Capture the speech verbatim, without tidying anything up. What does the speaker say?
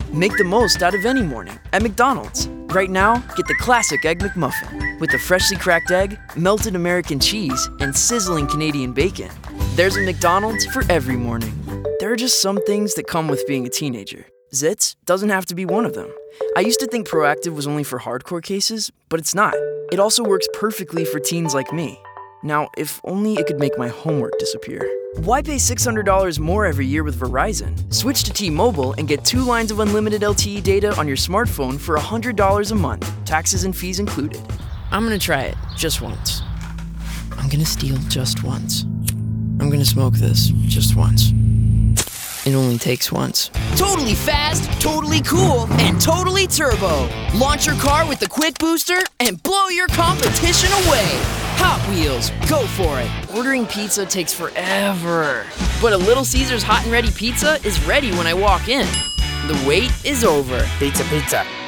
Make the most out of any morning at McDonald's. Right now, get the classic Egg McMuffin with the freshly cracked egg, melted American cheese, and sizzling Canadian bacon. There's a McDonald's for every morning. There are just some things that come with being a teenager. Zits doesn't have to be one of them. I used to think Proactive was only for hardcore cases, but it's not. It also works perfectly for teens like me. Now, if only it could make my homework disappear. Why pay six hundred dollars more every year with Verizon? Switch to T-Mobile and get two lines of unlimited L T E data on your smartphone for one hundred dollars a month, taxes and fees included. I'm gonna try it, just once. I'm gonna steal just once. I'm gonna smoke this just once. It only takes once. Totally fast, totally cool, and totally turbo. Launch your car with the Quick Booster and blow your competition away. Hot Wheels, go for it. Ordering pizza takes forever. But a Little Caesars hot and ready pizza is ready when I walk in. The wait is over. Pizza, pizza.